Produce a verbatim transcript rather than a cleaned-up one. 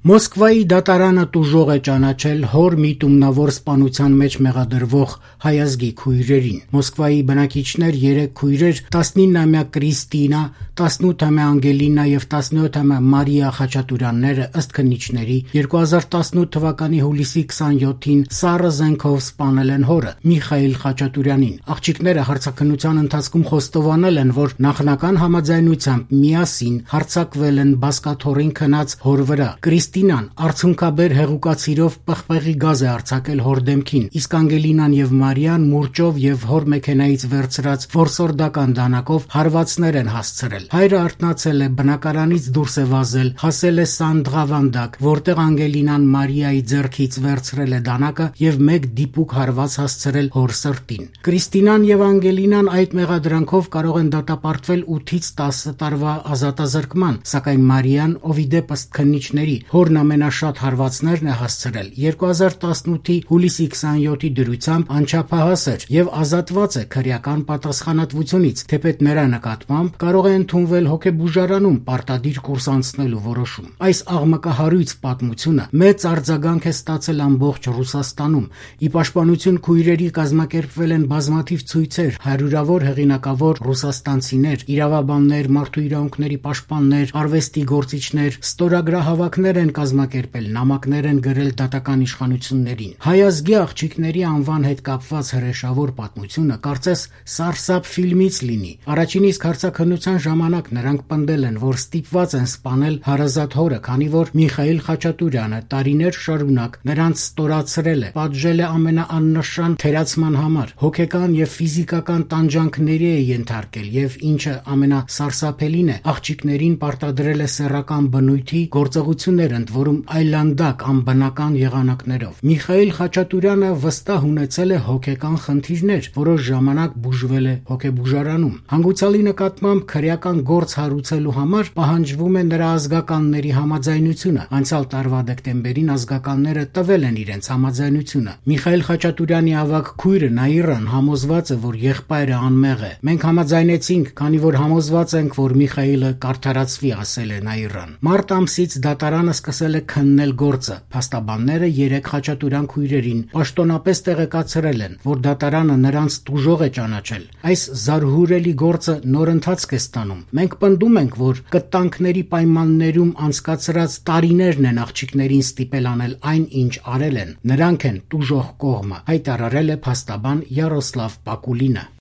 Մոսկվայի դատարանը տուժող է ճանաչել հոր միտումնավոր սպանության մեջ մեղադրվող հայազգի քույրերին։ Մոսկվայի բնակիչներ երեք քույրեր՝ տասնինամյա Կրիստինա, տասնութամյա Անգելինա եւ տասնյոթամյա Մարիա Խաչատուրյանները ըստ քննիչների երկու հազար տասնութ թվականի հուլիսի քսանյոթին սառը զենքով սպանել են հորը՝ Միխայիլ Խաչատուրյանին։ Աղջիկները հարցաքննության ընթացքում խոստովանել են, որ նախնական համաձայնությամբ միասին հարձակվել են բազկաթոռին քնած հոր վրա։ Կրիստինան արցունքաբեր հեղուկացիրով պղպեղի գազ է արձակել հոր դեմքին, իսկ Անգելինան եւ Մարիան մուրճով եւ հոր մեքենայից վերցրած որսորդական դանակով հարվածներ են հասցրել։ Հայրը արթնացել է, բնակարանից դուրս է վազել, հասել է Սանդղավանդակ, որտեղ Անգելինան Մարիայի ձեռքից վերցրել է դանակը եւ մեկ դիպուկ հարված հասցրել հոր սրտին։ Կրիստինան եւ Անգելինան այդ մեղադրանքով կարող են դատապարտվել ութից տասը տարվա ազատազրկման, սակայն Մարիան, ով ի դեպ ըստ քննիչների հորն ամենաշատ հարվածներն է հասցրել, երկու հազար տասնութի հուլիսի քսանյոթի դրությամբ անչափահաս էր եւ ազատված է քրեական պատասխանատվությունից, թեպետ նրա նկատմամբ կարող է ընդունվել հոգեբուժարանում պարտադիր կուրս անցնելու որոշում։ Այս աղմկահարույց պատմությունը մեծ արձագանք է ստացել ամբողջ Ռուսաստանում։ Ի պաշտպանություն քույրերի կազմակերպվել են բազմաթիվ ցույցեր, հարյուրավոր հեղինակավոր ռուսաստանցիներ, իրավաբաններ, մարդու իրավունքների պաշտպաններ, արվեստի գործիչներ, ստորագրահավաքներ են կազմակերպել, նամակներ են գրել դատական իշխանություններին։ Հայազգի աղջիկների անվան հետ կապված հրեշավոր պատմությունը կարծես սարսափ ֆիլմից լինի։ Առաջին իսկ հարցաքննության ժամանակ նրանք պնդել են, որ ստիպված են սպանել հարազատ հորը, քանի որ Միխայիլ Խաչատուրյանը տարիներ շարունակ նրանց ստորացրել է, պատժել է ամենաաննշան թերացման համար, հոգեկան եւ ֆիզիկական տանջանքների է ենթարկել եւ ինչը ամենասարսափելին է, աղջիկներին պարտադրել է սեռական բնույթի գործողություններ, ընդ որում այլանդակ անբնական եղանակներով։ Միխայիլ Խաչատուրյանը վստահ ունեցել է հոգեկան խնդիրներ, որոշ ժամանակ բուժվել է հոգեբուժարանում։ Հանգուցալի նկատմամբ քրեական գործ հարուցելու համար պահանջվում է նրա ազգականների համաձայնությունը։ Անցյալ տարվա դեկտեմբերին ազգականները տվել են իրենց համաձայնությունը։ Միխայիլ Խաչատուրյանի ավագ քույրը Նաիրան համոզված է, որ եղբայրը անմեղ է։ Մենք համաձայնեցինք, քանի որ համոզված ենք, որ Միխայիլը կարդարացվի, ասել է Նաիրան։ Մարտ ամսից դատարանը սկսել է քննել գործը։ Փաստաբանները երեք Խաչատուրյան քույրերին պաշտոնապես տեղեկացրել են, որ դատարանը նրանց տուժող է ճանաչել։ Այս զարհուրելի գործը նոր ընթացք է ստանում։ Մենք պնդում ենք, որ կտանքների պայմաններում անցկացրած տարիներն են աղջիկներին ստիպել անել այն, ինչ արել են։ Նրանք են տուժող կողմը, հայտարարել է փաստաբան Յարոսլավ Պակուլինը։